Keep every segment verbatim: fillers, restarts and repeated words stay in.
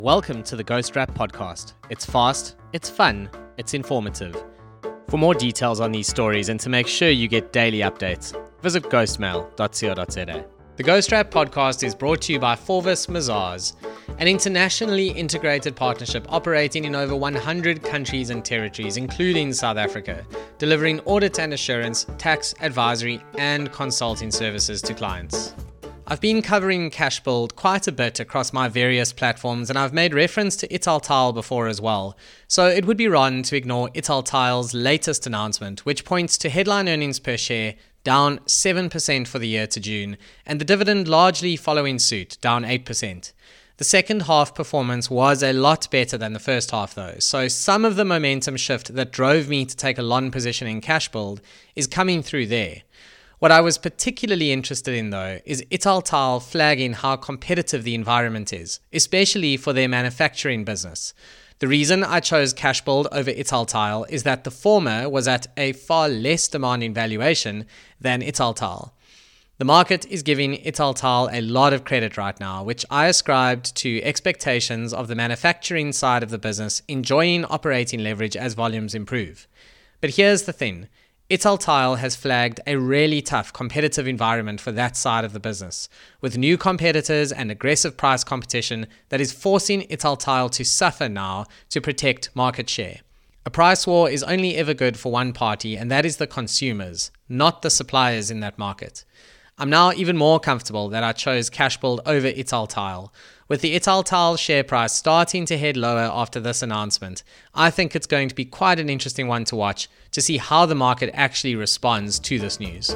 Welcome to the Ghost Rap Podcast. It's fast, it's fun, it's informative. For more details on these stories and to make sure you get daily updates, visit ghostmail dot co dot za. The Ghost Rap Podcast is brought to you by Forvis Mazars, an internationally integrated partnership operating in over one hundred countries and territories, including South Africa, delivering audit and assurance, tax, advisory, and consulting services to clients. I've been covering Cashbuild quite a bit across my various platforms, and I've made reference to Italtile before as well, so it would be wrong to ignore Italtile's latest announcement, which points to headline earnings per share down seven percent for the year to June, and the dividend largely following suit, down eight percent. The second half performance was a lot better than the first half though, so some of the momentum shift that drove me to take a long position in Cashbuild is coming through there. What I was particularly interested in though is Italtile flagging how competitive the environment is, especially for their manufacturing business. The reason I chose Cashbuild over Italtile is that the former was at a far less demanding valuation than Italtile. The market is giving Italtile a lot of credit right now, which I ascribed to expectations of the manufacturing side of the business enjoying operating leverage as volumes improve. But here's the thing. Italtile has flagged a really tough competitive environment for that side of the business, with new competitors and aggressive price competition that is forcing Italtile to suffer now to protect market share. A price war is only ever good for one party, and that is the consumers, not the suppliers in that market. I'm now even more comfortable that I chose Cashbuild over Italtile. With the Italtile share price starting to head lower after this announcement, I think it's going to be quite an interesting one to watch to see how the market actually responds to this news.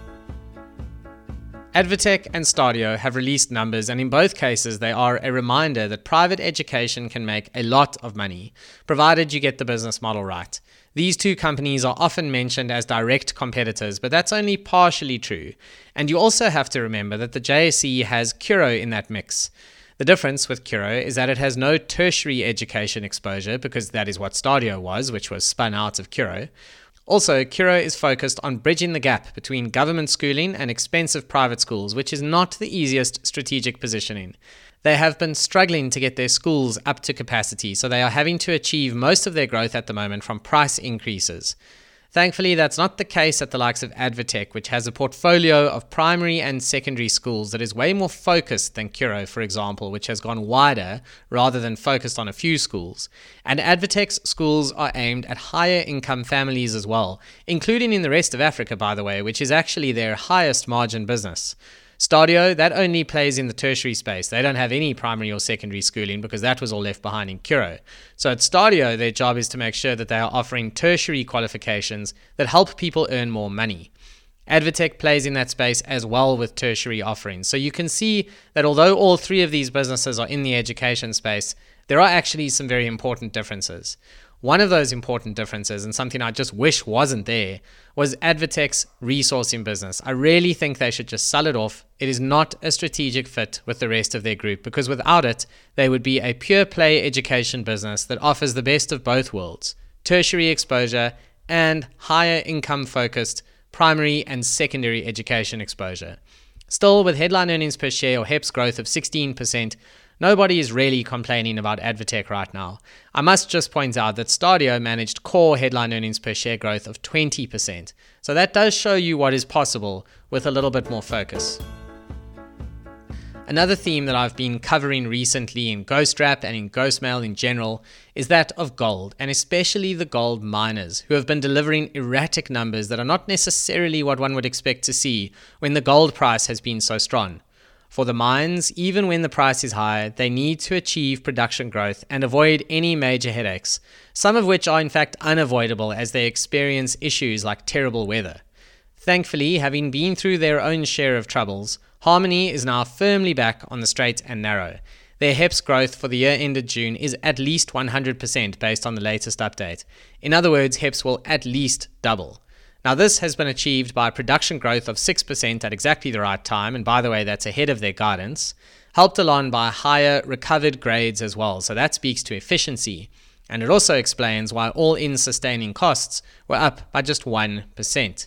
Advtech and Stadio have released numbers, and in both cases they are a reminder that private education can make a lot of money, provided you get the business model right. These two companies are often mentioned as direct competitors, but that's only partially true. And you also have to remember that the J S E has Curro in that mix. The difference with Curro is that it has no tertiary education exposure, because that is what Stadio was, which was spun out of Curro. Also, Curro is focused on bridging the gap between government schooling and expensive private schools, which is not the easiest strategic positioning. They have been struggling to get their schools up to capacity, so they are having to achieve most of their growth at the moment from price increases. Thankfully, that's not the case at the likes of Advtech, which has a portfolio of primary and secondary schools that is way more focused than Curro, for example, which has gone wider rather than focused on a few schools. And Advtech's schools are aimed at higher income families as well, including in the rest of Africa, by the way, which is actually their highest margin business. Stadio, that only plays in the tertiary space. They don't have any primary or secondary schooling because that was all left behind in Curro. So at Stadio, their job is to make sure that they are offering tertiary qualifications that help people earn more money. Advtech plays in that space as well with tertiary offerings. So you can see that although all three of these businesses are in the education space, there are actually some very important differences. One of those important differences, and something I just wish wasn't there, was Advtech's resourcing business. I really think they should just sell it off. It is not a strategic fit with the rest of their group, because without it, they would be a pure play education business that offers the best of both worlds, tertiary exposure and higher income focused primary and secondary education exposure. Still, with headline earnings per share or HEPS growth of sixteen percent, nobody is really complaining about Advtech right now. I must just point out that Stadio managed core headline earnings per share growth of twenty percent. So that does show you what is possible with a little bit more focus. Another theme that I've been covering recently in Ghost Rap and in Ghostmail in general is that of gold, and especially the gold miners, who have been delivering erratic numbers that are not necessarily what one would expect to see when the gold price has been so strong. For the mines, even when the price is high, they need to achieve production growth and avoid any major headaches, some of which are in fact unavoidable as they experience issues like terrible weather. Thankfully, having been through their own share of troubles, Harmony is now firmly back on the straight and narrow. Their HEPS growth for the year ended June is at least one hundred percent based on the latest update. In other words, HEPS will at least double. Now, this has been achieved by production growth of six percent at exactly the right time, and by the way, that's ahead of their guidance, helped along by higher recovered grades as well, so that speaks to efficiency. And it also explains why all-in sustaining costs were up by just one percent.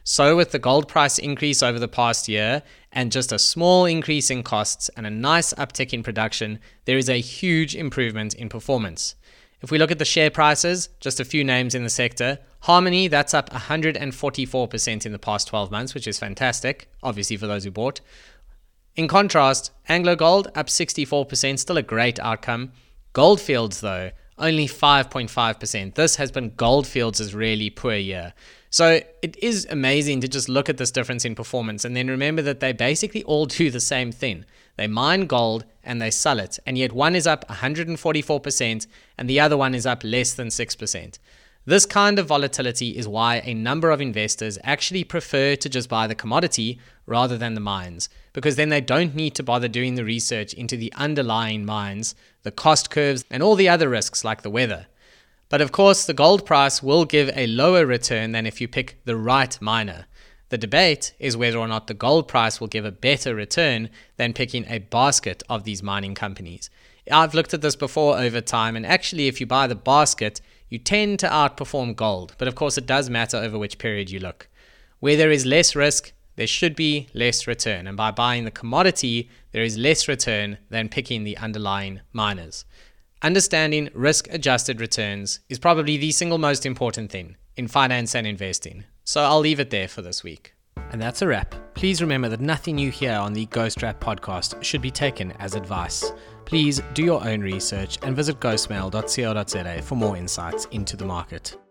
So with the gold price increase over the past year and just a small increase in costs and a nice uptick in production, there is a huge improvement in performance. If we look at the share prices, just a few names in the sector. Harmony, that's up one hundred forty-four percent in the past twelve months, which is fantastic, obviously for those who bought. In contrast, AngloGold up sixty-four percent, still a great outcome. Gold Fields, though, only five point five percent. This has been Gold Fields' really poor year. So it is amazing to just look at this difference in performance and then remember that they basically all do the same thing. They mine gold and they sell it, and yet one is up one hundred forty-four percent and the other one is up less than six percent. This kind of volatility is why a number of investors actually prefer to just buy the commodity rather than the mines, because then they don't need to bother doing the research into the underlying mines, the cost curves, and all the other risks like the weather. But of course, the gold price will give a lower return than if you pick the right miner. The debate is whether or not the gold price will give a better return than picking a basket of these mining companies. I've looked at this before over time, and actually if you buy the basket, you tend to outperform gold. But of course, it does matter over which period you look. Where there is less risk, there should be less return. And by buying the commodity, there is less return than picking the underlying miners. Understanding risk-adjusted returns is probably the single most important thing in finance and investing. So I'll leave it there for this week. And that's a wrap. Please remember that nothing you hear on the GhostWrap podcast should be taken as advice. Please do your own research and visit ghostmail dot co dot za for more insights into the market.